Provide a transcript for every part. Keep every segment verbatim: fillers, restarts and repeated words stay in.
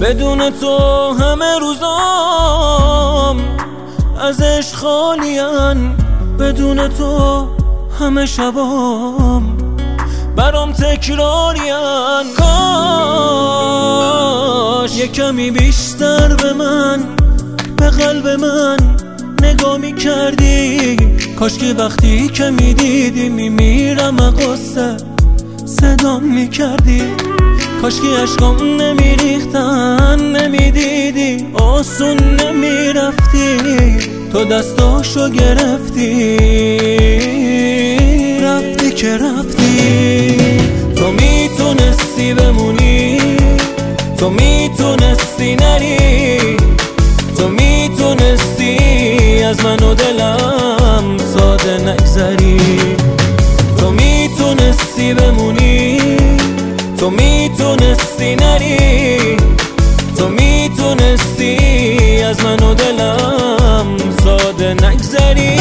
بدون تو همه روزام از عشق خالین، بدون تو همه شبام برام تکرارین. کاش یه کمی بیشتر به من، به قلب من نگاه می کردی. کاش که وقتی که می دیدی می میرم قصه صدام می کردی. کاش که عشقام نمی ریختن نمی دیدی، آسون نمی رفتی، تو دستاشو گرفتی رفتی که رفتی. تو میتونستی بمونی، تو میتونستی نری، تو میتونستی از من و دلم ساده نگذری. تو میتونستی بمونی، تو میتونستی نری، تو میتونستی از من و دلم ساده نگذری.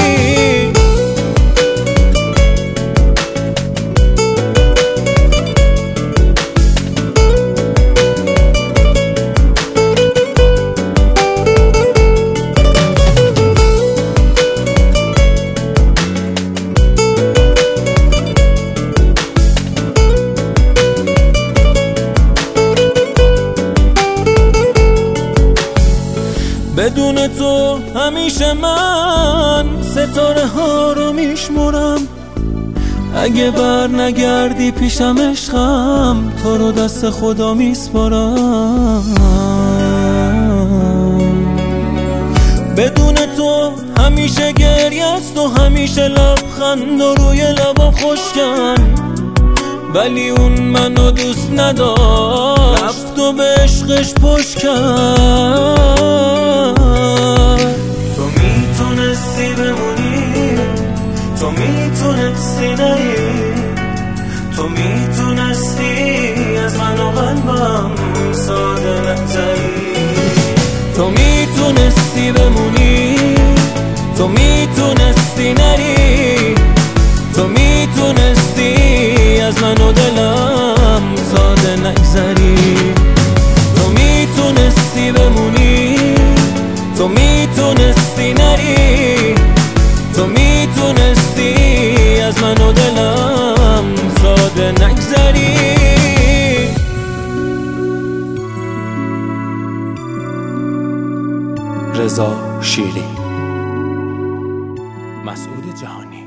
بدون تو همیشه من ستاره ها رو میشمرم. اگه بر نگردی پیشم عشقم، تو رو دست خدا میسپارم. بدون تو همیشه گریه است و همیشه لبخند و روی لبم خشکن، ولی اون منو دوست نداشت، رفت و به عشقش پشت کرد. تو میتونستی بمونی، تو میتونستی نری، تو میتونستی از من و قلبم ساده نگذری. تو میتونستی بمونی، تو میتونستی نری، تو میتونستی از من و دلم ساده نگذری. تو میتونستی بمونی، تو میتونستی نری، تو میتونستی از من و دلم ساده نگذری. رضا شیری، مسعود جهانی.